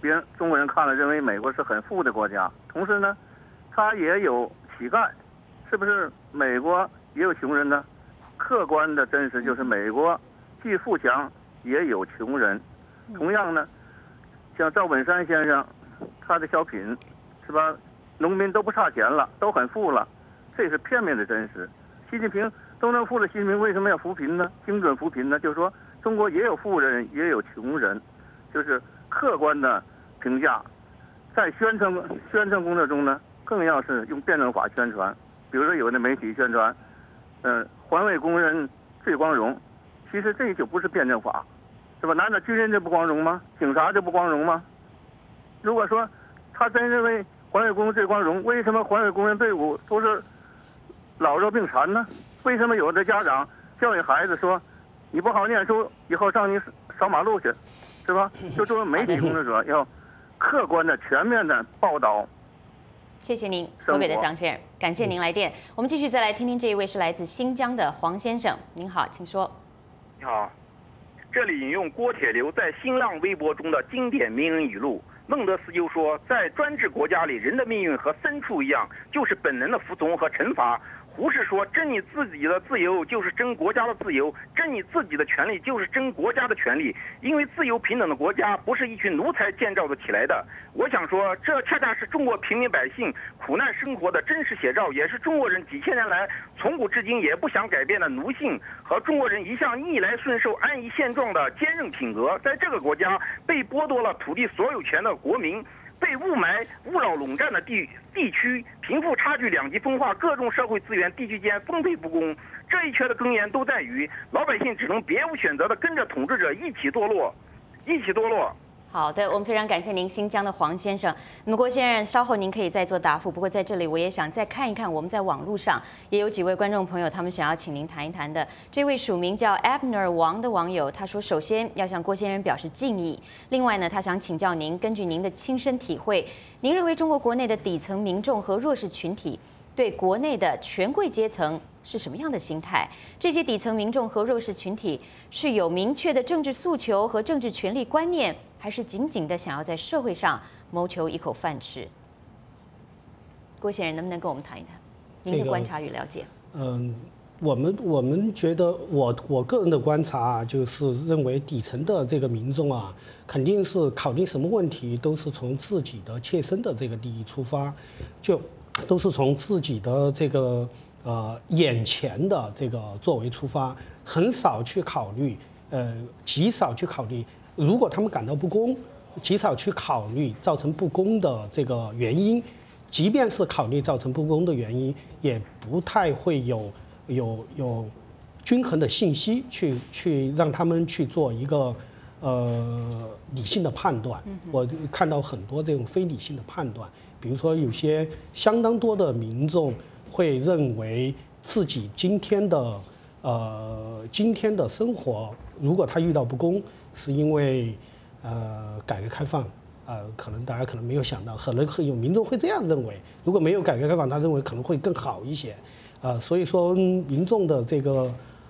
中国人看了认为美国是很富的国家，同时呢，它也有乞丐，是不是美国也有穷人呢？客观的真实就是美国既富强也有穷人。同样呢，像赵本山先生，他的小品是吧？农民都不差钱了，都很富了，这是片面的真实。习近平都能富了，习近平为什么要扶贫呢？精准扶贫呢？就是说中国也有富人，也有穷人，就是客观的评价。在宣传工作中呢，更要是用辩证法宣传。比如说有的媒体宣传，环卫工人最光荣，其实这就不是辩证法，是吧？难道军人就不光荣吗？警察就不光荣吗？如果说他真认为环卫工人最光荣，为什么环卫工人队伍都是老弱病残呢？为什么有的家长教育孩子说，你不好念书，以后上你扫马路去，是吧？就作为媒体工作者要客观的、全面的报道。 谢谢您，河北的张先生，感谢您来电。我们继续再来听听这一位是来自新疆的黄先生。您好，请说。 你好，这里引用郭铁流在新浪微博中的经典名人语录。孟德斯鸠说，在专制国家里，人的命运和牲畜一样，就是本能的服从和惩罚。胡适说，争你自己的自由就是争国家的自由，争你自己的权利就是争国家的权利。因为自由平等的国家不是一群奴才建造的起来的。我想说，这恰恰是中国平民百姓苦难生活的真实写照，也是中国人几千年来从古至今也不想改变的奴性和中国人一向逆来顺受、安于现状的坚韧品格。在这个国家被剥夺了土地所有权的国民，被雾霾、勿扰笼罩的地区，贫富差距两极分化，各种社会资源地区间分配不公，这一切的根源都在于老百姓只能别无选择的跟着统治者一起堕落，一起堕落。 好的，我们非常感谢您，新疆的黄先生。那么郭先生，稍后您可以再做答复。不过在这里，我也想再看一看，我们在网络上也有几位观众朋友，他们想要请您谈一谈的。这位署名叫 Abner 王的网友，他说，首先要向郭先生表示敬意。另外呢，他想请教您，根据您的亲身体会，您认为中国国内的底层民众和弱势群体对国内的权贵阶层是什么样的心态？这些底层民众和弱势群体是有明确的政治诉求和政治权利观念，还是仅仅的想要在社会上谋求一口饭吃？郭先生能不能跟我们谈一谈您的观察与了解？ 我们觉得我个人的观察啊，就是认为底层的这个民众啊，肯定是考虑什么问题都是从自己的切身的这个利益出发，就都是从自己的这个眼前的这个作为出发，很少去考虑极少去考虑，如果他们感到不公，极少去考虑造成不公的这个原因，即便是考虑造成不公的原因，也不太会有均衡的信息去让他们去做一个理性的判断。我看到很多这种非理性的判断，比如说有些相当多的民众会认为自己今天的生活，如果他遇到不公，是因为改革开放。可能大家可能没有想到，可能会有民众会这样认为，如果没有改革开放，他认为可能会更好一些。所以说民众的这个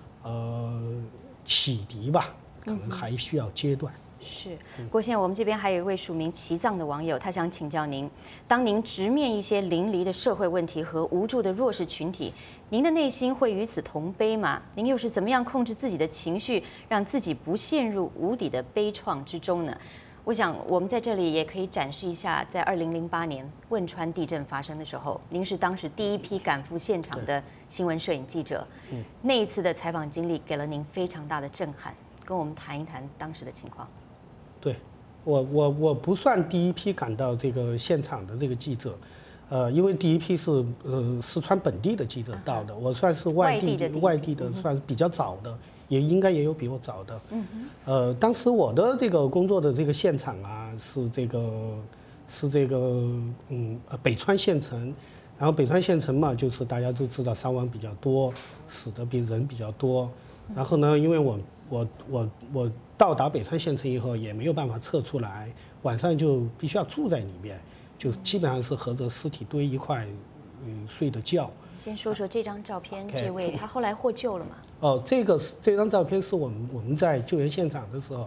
启迪吧，可能还需要阶段。 是，郭先生，我们这边还有一位署名齐藏的网友，他想请教您：当您直面一些淋漓的社会问题和无助的弱势群体，您的内心会与此同悲吗？您又是怎么样控制自己的情绪，让自己不陷入无底的悲怆之中呢？我想，我们在这里也可以展示一下，在2008年汶川地震发生的时候，您是当时第一批赶赴现场的新闻摄影记者。那一次的采访经历给了您非常大的震撼，跟我们谈一谈当时的情况。 对，我不算第一批赶到这个现场的这个记者，因为第一批是四川本地的记者到的，我算是外地的算是比较早的。也应该也有比我早的，当时我的这个工作的这个现场啊，是这个北川县城，然后北川县城嘛，就是大家都知道伤亡比较多，死的人比较多，然后呢，因为我到达北川县城以后也没有办法撤出来，晚上就必须要住在里面，就基本上是和着尸体堆一块睡的觉。 先说说这张照片，这位他后来获救了吗？ 这张照片是我们在救援现场的时候，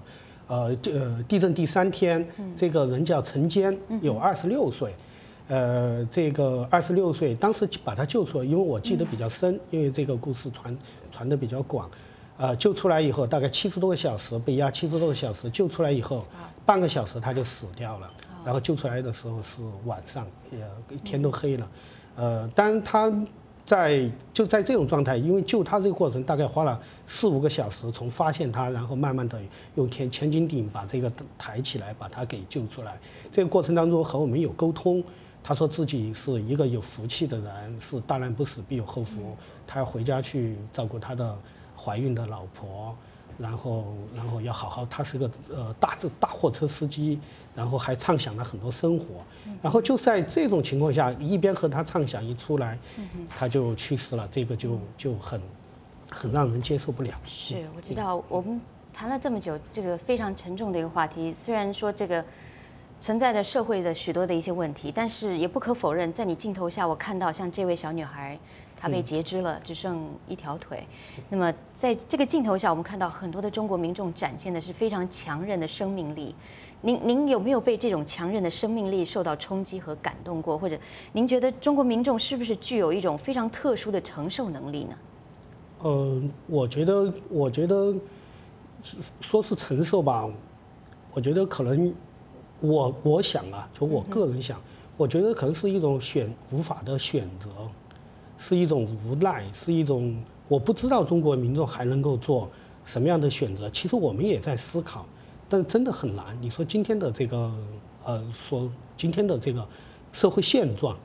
地震第3天，这个人叫陈坚，有26岁。这个26岁，当时把他救出来，因为我记得比较深，因为这个故事传得比较广。救出来以后，大概70多个小时，被压70多个小时，救出来以后，半个小时他就死掉了。然后救出来的时候是晚上，天都黑了。但他在这种状态，因为救他这个过程大概花了4、5个小时，从发现他，然后慢慢的用千斤顶把这个抬起来，把他给救出来。这个过程当中和我们有沟通。他说自己是一个有福气的人，是大难不死必有后福。他要回家去照顾他的怀孕的老婆，然后要好好。他是个大货车司机，然后还畅想了很多生活。然后就在这种情况下，一边和他畅想一出来，他就去世了。这个就很让人接受不了。 是，我知道我们谈了这么久，这个非常沉重的一个话题。虽然说这个存在着社会的许多的一些问题，但是也不可否认，在你镜头下，我看到像这位小女孩，她被截肢了，只剩一条腿。那么在这个镜头下，我们看到很多的中国民众展现的是非常强韧的生命力。您有没有被这种强韧的生命力受到冲击和感动过？或者您觉得中国民众是不是具有一种非常特殊的承受能力呢？ 我觉得说是承受吧，我觉得可能。我想啊，就我个人想，我觉得可能是一种无法的选择，是一种无奈，是一种我不知道中国民众还能够做什么样的选择。其实我们也在思考，但真的很难。你说今天的这个今天的这个社会现状，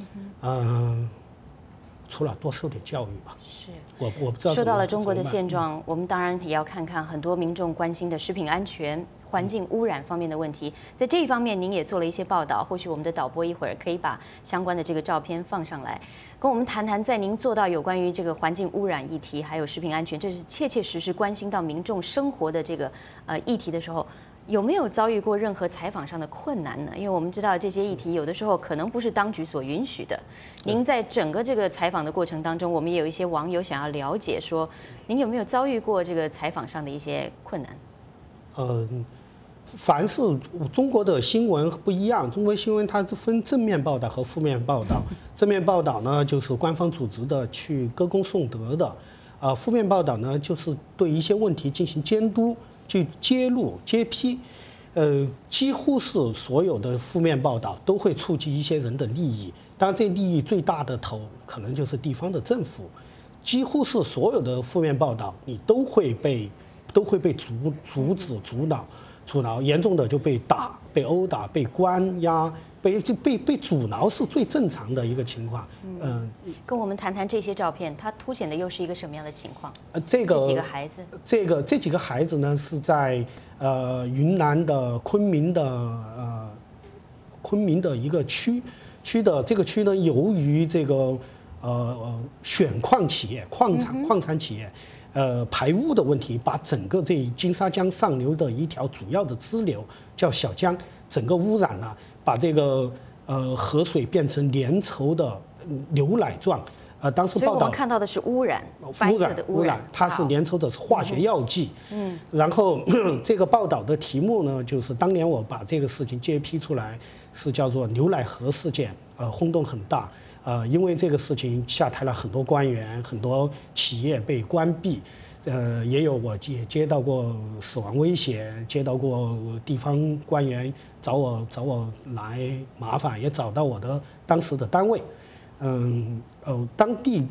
除了多受点教育吧。 是， 我不知道。 说到了中国的现状，我们当然也要看看很多民众关心的食品安全、环境污染方面的问题。在这一方面，您也做了一些报道，或许我们的导播一会儿可以把相关的这个照片放上来，跟我们谈谈，在您做到有关于这个环境污染议题，还有食品安全，这是切切实实关心到民众生活的这个议题的时候。有没有遭遇过任何采访上的困难呢？因为我们知道这些议题有的时候可能不是当局所允许的。您在整个这个采访的过程当中，我们也有一些网友想要了解说，您有没有遭遇过这个采访上的一些困难？ 凡是中国的新闻不一样，中国新闻它是分正面报道和负面报道。正面报道呢，就是官方组织的去歌功颂德的，负面报道呢，就是对一些问题进行监督。去揭露、揭批，几乎是所有的负面报道都会触及一些人的利益。当然，这利益最大的头可能就是地方的政府。几乎是所有的负面报道，你都会被阻止、阻挠，严重的就被打、被殴打、被关押。被阻挠是最正常的一个情况。 跟我们谈谈这些照片，它凸显的又是一个什么样的情况？ 这几个孩子， 这几个孩子呢，是在云南的昆明的一个区的这个区呢，由于这个选矿企业、矿产企业。排污的问题，把整个这金沙江上游的一条主要的支流叫小江，整个污染了，把这个河水变成粘稠的牛奶状。当时报道，所以我们看到的是污染， 污染，它是粘稠的化学药剂。然后这个报道的题目呢，就是当年我把这个事情揭批出来，是叫做牛奶河事件，轰动很大。因为这个事情下台了很多官员，很多企业被关闭，我也接到过死亡威胁，接到过地方官员找我来麻烦，也找到我的当时的单位，当地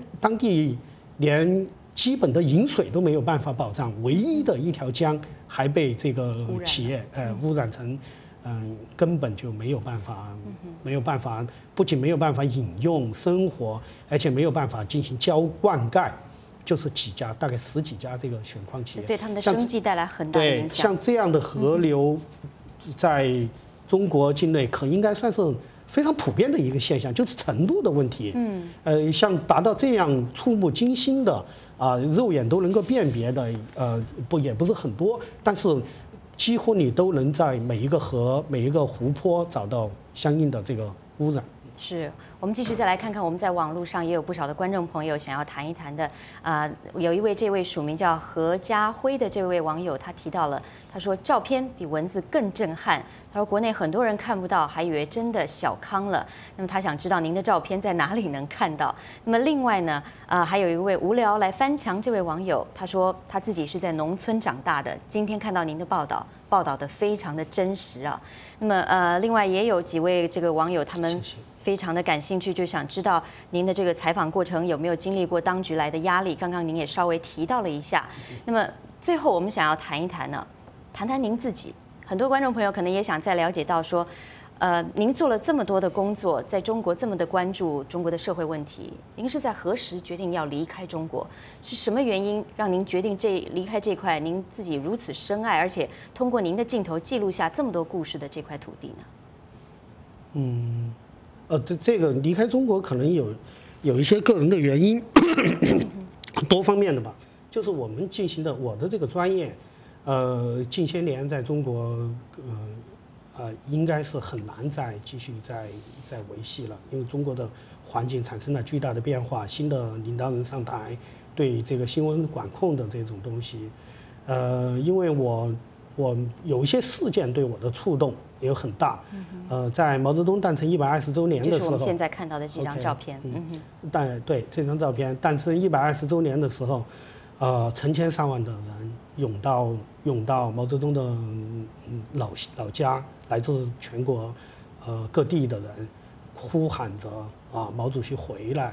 连基本的饮水都没有办法保障，唯一的一条江还被这个企业污染成。根本就没有办法，不仅没有办法饮用生活，而且没有办法进行灌溉，就是大概10几家这个选矿企业， 对他们的生计带来很大的影响。 像这样的河流，在中国境内应该算是非常普遍的一个现象，就是程度的问题。像达到这样触目惊心的肉眼都能够辨别的，也不是很多，但是。几乎你都能在每一个河、每一个湖泊找到相应的这个污染。 是我们继续再来看看，我们在网络上也有不少的观众朋友想要谈一谈的。有一位这位署名叫何家辉的这位网友，他提到了，他说照片比文字更震撼。他说国内很多人看不到，还以为真的小康了。那么他想知道您的照片在哪里能看到。那么另外呢，还有一位无聊来翻墙这位网友，他说他自己是在农村长大的，今天看到您的报道的非常的真实啊。那么另外也有几位这个网友，他们非常的感兴趣，就想知道您的这个采访过程有没有经历过当局来的压力。刚刚您也稍微提到了一下。那么最后我们想要谈一谈呢，谈谈您自己。很多观众朋友可能也想再了解到说，您做了这么多的工作，在中国这么的关注中国的社会问题，您是在何时决定要离开中国？是什么原因让您决定离开这块您自己如此深爱，而且通过您的镜头记录下这么多故事的这块土地呢？这个离开中国可能有一些个人的原因，多方面的吧。就是我们进行的我的这个专业，近些年在中国，应该是很难再继续再维系了，因为中国的环境产生了巨大的变化，新的领导人上台，对这个新闻管控的这种东西，因为我有一些事件对我的触动也很大，在毛泽东诞辰120周年的时候， 就是我们现在看到的这张照片， 对这张照片，诞辰120周年的时候，成千上万的人涌到毛泽东的老家，来自全国各地的人，呼喊着毛主席回来，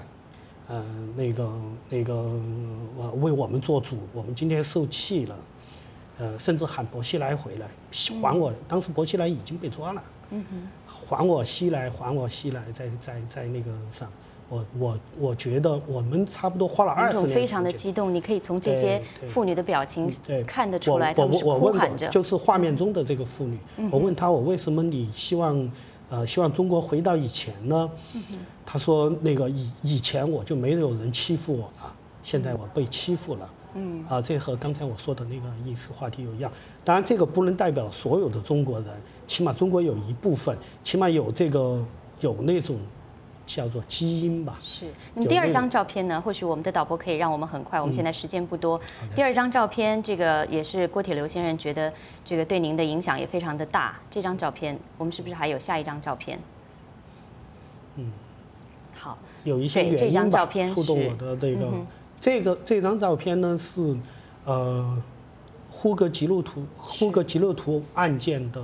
为我们做主，我们今天受气了。甚至喊薄熙来回来，还我！当时薄熙来已经被抓了，还我熙来，还我熙来，在那个上，我觉得我们差不多花了20年时间， 非常的激动，你可以从这些妇女的表情看得出来，她们是呼喊着。 就是画面中的这个妇女，我问她，我为什么你希望中国回到以前呢？她说那个以前我就没有人欺负我了，现在我被欺负了。这和刚才我说的那个意识话题有一样。当然，这个不能代表所有的中国人，起码中国有一部分，起码有那种叫做基因吧。 是。那么第二张照片呢？或许我们的导播可以让我们很快，我们现在时间不多。第二张照片，这个也是郭铁流先生觉得这个对您的影响也非常的大。这张照片，我们是不是还有下一张照片？好。 有一些原因吧，触动我的这个。这张照片呢是，呼格吉路图案件的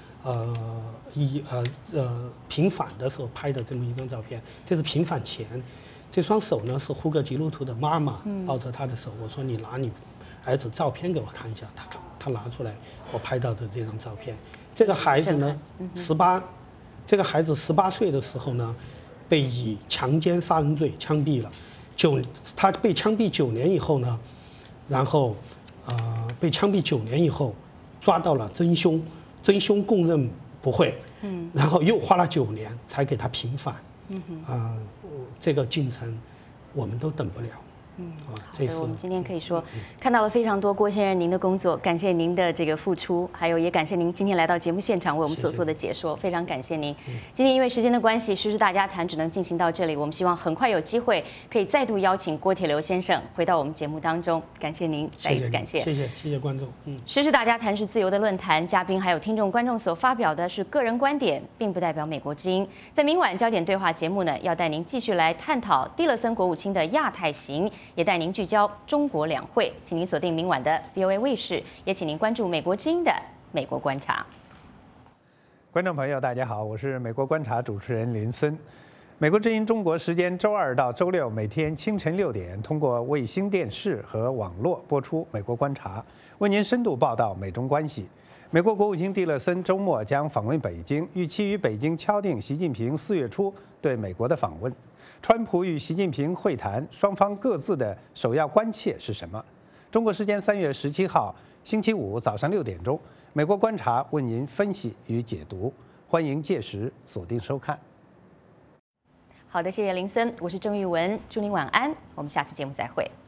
平反的时候拍的这么一张照片。这是平反前，这双手呢是呼格吉路图的妈妈抱着他的手。我说你拿你儿子照片给我看一下，他拿出来我拍到的这张照片。这个孩子呢这个孩子18岁的时候呢，被以强奸杀人罪枪毙了。他被枪毙9年以后呢，然后被枪毙9年以后，抓到了真凶供认不讳，然后又花了9年才给他平反，这个进程我们都等不了。 这是我们今天可以说看到了非常多郭先生您的工作，感谢您的这个付出，还有也感谢您今天来到节目现场为我们所做的解说，非常感谢您。今天因为时间的关系，时事大家谈只能进行到这里，我们希望很快有机会可以再度邀请郭铁流先生回到我们节目当中，感谢您，再一次感谢， 谢谢观众。 时事大家谈是自由的论坛，嘉宾还有听众观众所发表的是个人观点，并不代表美国之音。在明晚焦点对话节目呢，要带您继续来探讨蒂勒森国务卿的亚太行，也带您聚焦中国两会，请您锁定明晚的 VOA 卫视，也请您关注美国之音的美国观察。 观众朋友，大家好，我是美国观察主持人林森。美国之音中国时间周2到周6每天清晨6点，通过卫星电视和网络播出美国观察，为您深度报道美中关系。美国国务卿蒂勒森周末将访问北京，预期与北京敲定习近平4月初对美国的访问。川普与习近平会谈，双方各自的首要关切是什么？中国时间3月17号星期五早上6点钟，美国观察为您分析与解读，欢迎届时锁定收看。 好的，谢谢林森，我是郑玉文，祝您晚安，我们下次节目再会。